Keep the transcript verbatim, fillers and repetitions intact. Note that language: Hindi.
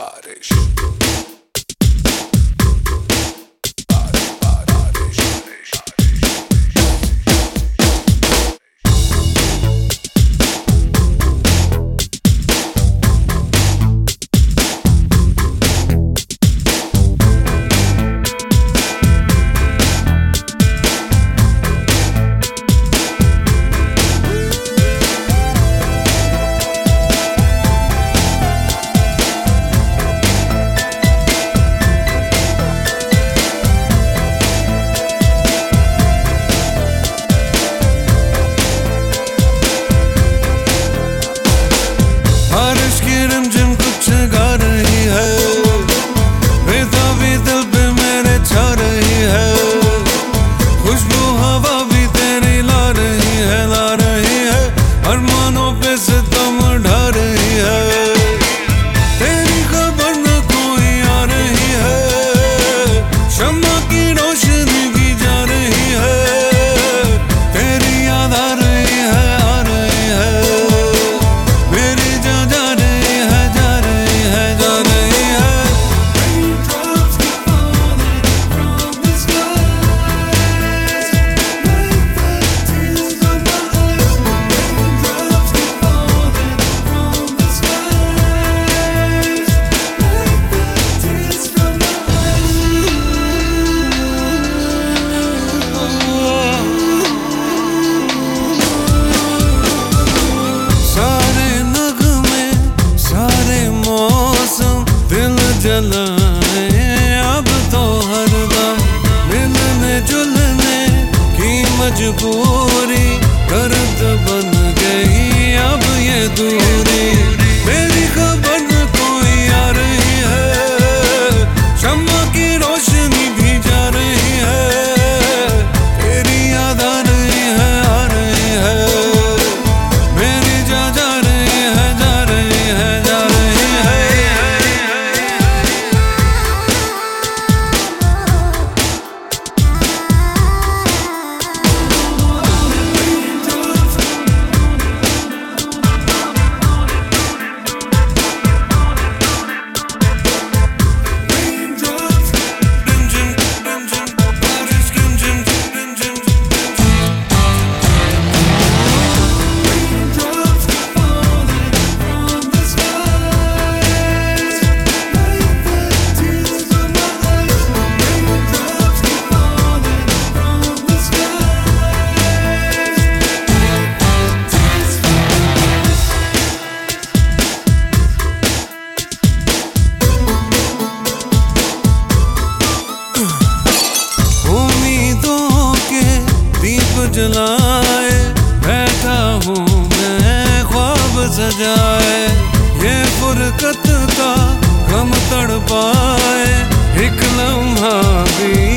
बारिश। जलाए अब तो हरदम मिलने जुलने की मजबूरी, दर्द बन गई अब ये दूरी। मेरी खबर कोई आ रही है, शम्मा की रोशनी भी जा रही है, तेरी याद आ रही है आ रही है, मेरी जा जा रही है जा रही है जा रही है। जलाए बैठा हूँ मैं ख्वाब सजाए, ये फुरकत का गम तड़पाए, एक लम्हा भी